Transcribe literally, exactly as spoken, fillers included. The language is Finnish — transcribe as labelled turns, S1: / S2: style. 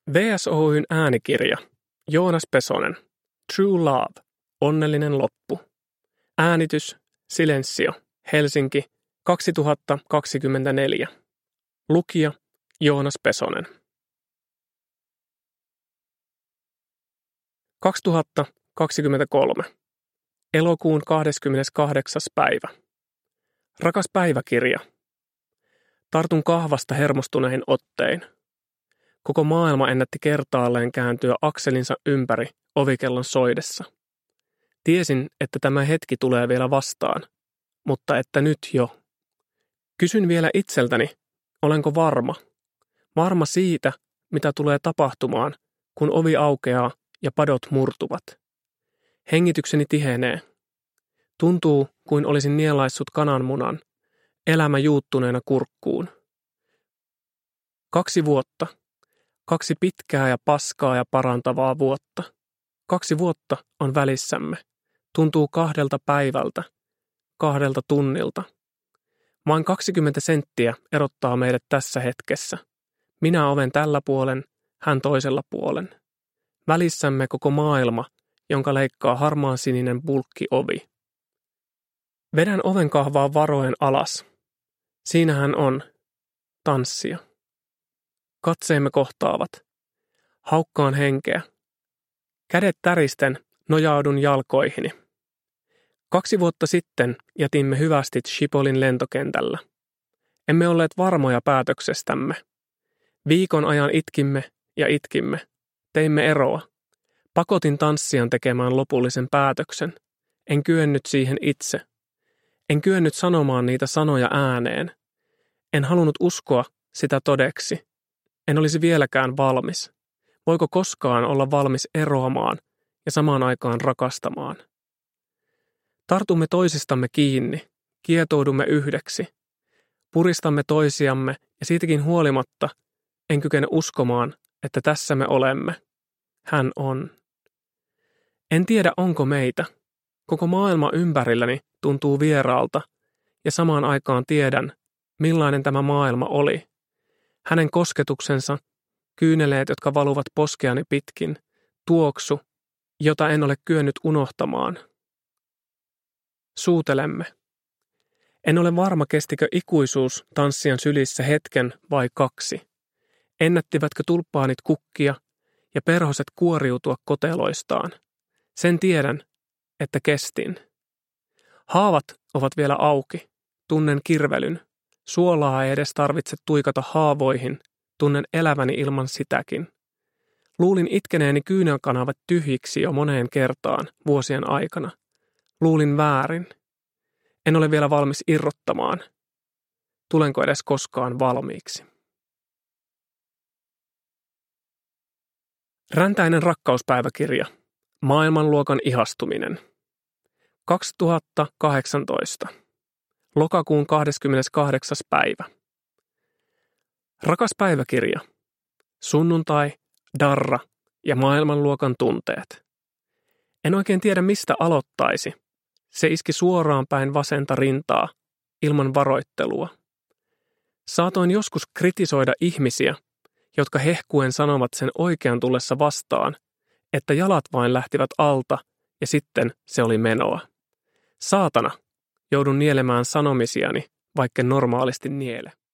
S1: V S Oyn äänikirja. Joonas Pesonen. True Love. Onnellinen loppu. Äänitys. Silensio. Helsinki. kaksituhattakaksikymmentäneljä. Lukija. Joonas Pesonen. kaksituhattakaksikymmentäkolme. Elokuun kahdeskymmeneskahdeksas päivä. Rakas päiväkirja. Tartun kahvasta hermostuneen ottein. Koko maailma ennätti kertaalleen kääntyä akselinsa ympäri ovikellon soidessa. Tiesin, että tämä hetki tulee vielä vastaan, mutta että nyt jo. Kysyn vielä itseltäni, olenko varma? Varma siitä, mitä tulee tapahtumaan, kun ovi aukeaa ja padot murtuvat. Hengitykseni tihenee. Tuntuu, kuin olisin nielaissut kananmunan, elämä juuttuneena kurkkuun. Kaksi vuotta. Kaksi pitkää ja paskaa ja parantavaa vuotta. Kaksi vuotta on välissämme. Tuntuu kahdelta päivältä, kahdelta tunnilta. Vain kaksikymmentä senttiä erottaa meidät tässä hetkessä. Minä oven tällä puolen, hän toisella puolen. Välissämme koko maailma, jonka leikkaa harmaan sininen bulkkiovi. Vedän oven kahvaa varoen alas. Siinähän on tanssia. Katseemme kohtaavat. Haukkaan henkeä. Kädet täristen nojaudun jalkoihini. Kaksi vuotta sitten jätimme hyvästit Schipolin lentokentällä. Emme olleet varmoja päätöksestämme. Viikon ajan itkimme ja itkimme. Teimme eroa. Pakotin tanssijan tekemään lopullisen päätöksen. En kyennyt siihen itse. En kyennyt sanomaan niitä sanoja ääneen. En halunnut uskoa sitä todeksi. En olisi vieläkään valmis. Voiko koskaan olla valmis eroamaan ja samaan aikaan rakastamaan? Tartumme toisistamme kiinni, kietoudumme yhdeksi. Puristamme toisiamme ja siitäkin huolimatta en kykene uskomaan, että tässä me olemme. Hän on. En tiedä, onko meitä. Koko maailma ympärilläni tuntuu vieraalta ja samaan aikaan tiedän, millainen tämä maailma oli. Hänen kosketuksensa, kyyneleet, jotka valuvat poskeani pitkin, tuoksu, jota en ole kyennyt unohtamaan. Suutelemme. En ole varma, kestikö ikuisuus tanssijan sylissä hetken vai kaksi. Ennättivätkö tulppaanit kukkia ja perhoset kuoriutua koteloistaan. Sen tiedän, että kestin. Haavat ovat vielä auki. Tunnen kirvelyn. Suolaa ei edes tarvitse tuikata haavoihin. Tunnen eläväni ilman sitäkin. Luulin itkeneeni kyynelkanavat tyhjiksi jo moneen kertaan vuosien aikana. Luulin väärin. En ole vielä valmis irrottamaan. Tulenko edes koskaan valmiiksi? Räntäinen rakkauspäiväkirja. Maailmanluokan ihastuminen. kaksituhattakahdeksantoista. Lokakuun kahdeskymmeneskahdeksas päivä. Rakas päiväkirja. Sunnuntai, darra ja maailmanluokan tunteet. En oikein tiedä, mistä aloittaisi. Se iski suoraan päin vasenta rintaa, ilman varoittelua. Saatoin joskus kritisoida ihmisiä, jotka hehkuen sanovat sen oikean tullessa vastaan, että jalat vain lähtivät alta ja sitten se oli menoa. Saatana, joudun nielemään sanomisiani, vaikka normaalisti niele.